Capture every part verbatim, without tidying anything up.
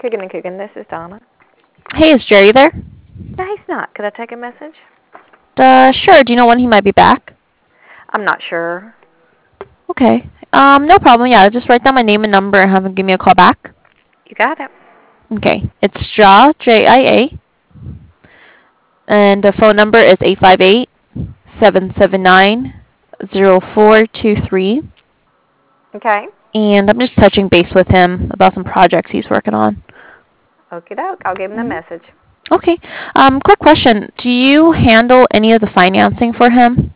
Coogan and Coogan, this is Donna. Hey, is Jerry there? No, he's not. Could I take a message? Uh, sure. Do you know when he might be back? I'm not sure. Okay. Um, no problem. Yeah, just write down my name and number and have him give me a call back. You got it. Okay. It's Jia, J I A. And the phone number is eight five eight, seven seven nine, zero four two three. Okay. And I'm just touching base with him about some projects he's working on. Okie doke. I'll give him the message. Okay. Um, quick question. Do you handle any of the financing for him?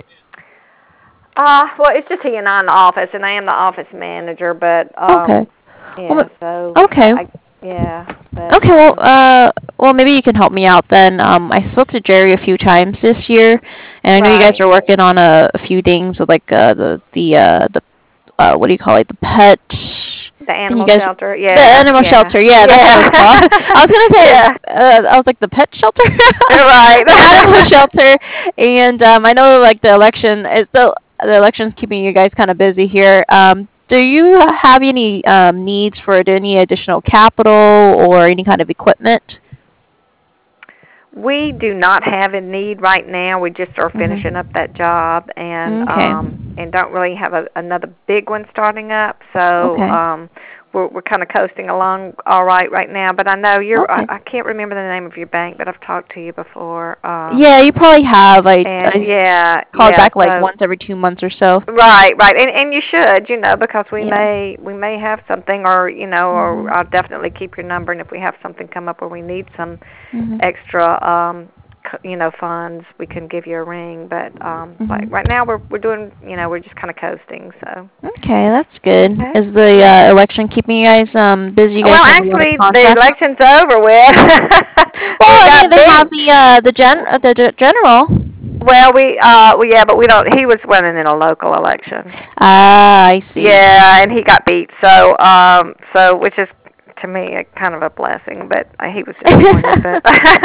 Uh, well, it's just he and I in the office, and I am the office manager, but, um, Okay. yeah, Well, so. okay. I, yeah. But, Okay, well, uh, well, maybe you can help me out then. Um, I spoke to Jerry a few times this year, and I know you guys Right. are working on a, a few things with like uh, the the uh, the uh, what do you call it? The pet. The Thing you animal guys, shelter, the yeah. animal yeah. shelter, yeah, that's what it's called. I was gonna say, Yeah. uh, I was like the pet shelter. You're right. The animal shelter, and um, I know like the election is the the election's keeping you guys kind of busy here. Um, do you have any um, needs for any additional capital or any kind of equipment? We do not have a need right now. We just are finishing up Mm-hmm. that job, and Okay. um, and don't really have a, another big one starting up. So Okay. um, we're we're kind of coasting along all right right now. But I know you're. I, Okay. I can't remember the name of your bank, but I've talked to you before. Um, Yeah, you probably have. I and I yeah, call it yeah. back like So once every two months or so. right, right, and and you should, you know, because we Yeah. may we may have something, or you know, or Mhm. I'll definitely keep your number, and if we have something come up where we need some Mhm. extra, um, c- you know, funds, we can give you a ring. But um, like Mhm. right now, we're we're doing, you know, we're just kind of coasting. So Okay, that's good. okay. Is the uh, election keeping you guys um busy? You Well, guys have a lot of actually, the contracts. election's over with. Well, we I mean, got they have beat. the uh the gen uh, the ge- general. Well, we uh, well, yeah, but we don't. He was winning in a local election. Ah, I see. Yeah, and he got beat. So um, so which is to me a kind of a blessing, but uh, he was disappointed. But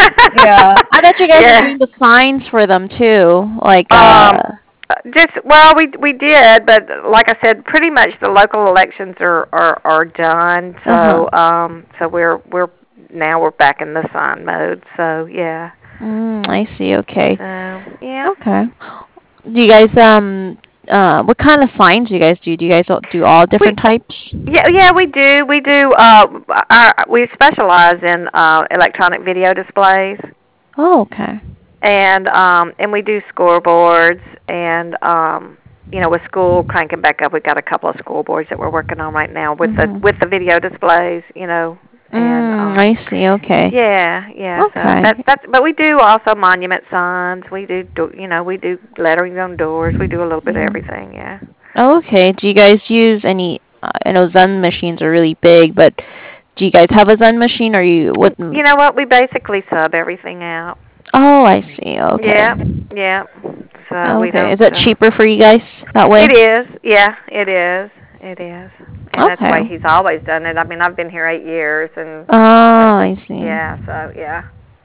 Yeah, I bet you guys are yeah. doing the signs for them too. Like, Um, uh, just well, we we did, but like I said, pretty much the local elections are are are done. uh huh. So um, so we're we're now we're back in the sign mode. So yeah. Mm, I see. Okay. So yeah. Okay. Do you guys um uh what kind of signs do you guys do? Do you guys all- do all We different types? yeah yeah we do we do uh our, we specialize in uh electronic video displays. Oh, okay. And um and we do scoreboards, and um you know, with school cranking back up, we've got a couple of scoreboards that we're working on right now with the Mhm. with the video displays, you know, and Mm, um I see. Okay. yeah, yeah, so Okay. that's that's but we do also monument signs. We do, do you know, we do lettering on doors. We do a little bit of Yeah. everything, yeah. Okay. Do you guys use any? Uh, I know Zen machines are really big, but do you guys have a Zen machine, or you what? You know what? We basically sub everything out. Oh, I see. Okay. Yeah, yeah. So we Okay. don't Is it uh cheaper for you guys that way? It is. Yeah, it is. It is. And that's the Okay. way he's always done it. I mean, I've been here eight years, and Oh, that's, I see. yeah. So yeah,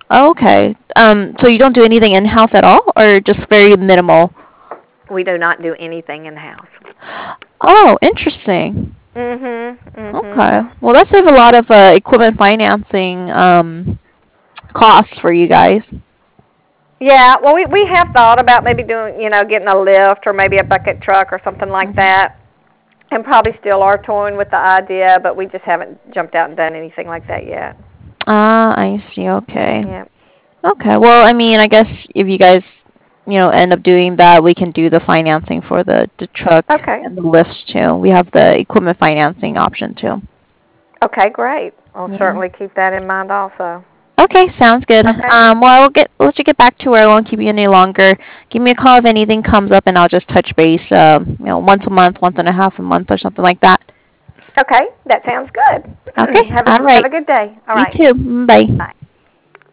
Okay. Um, so you don't do anything in-house at all, or just very minimal? we do not do anything in house. Oh, interesting. Mhm. Mhm. Okay. Well, that save a lot of uh, equipment financing um, costs for you guys. Yeah. Well, we we have thought about maybe doing, you know, getting a lift or maybe a bucket truck or something like Hmm. that, and probably still are toying with the idea, but we just haven't jumped out and done anything like that yet. Ah, I see. Okay. Yeah. Okay. Well, I mean, I guess if you guys, you know, end up doing that, we can do the financing for the, the truck Okay. and the lifts too. We have the equipment financing option too. Okay. Great. I'll Yeah. certainly keep that in mind also. Okay, sounds good. Okay. Um, well, I'll get let you get back to where I won't keep you any longer. Give me a call if anything comes up, and I'll just touch base. Um, you know, once a month, once and a half a month, or something like that. Okay, that sounds good. Okay. have a All have right. a good day. All You right. too. Mm, Bye. Bye.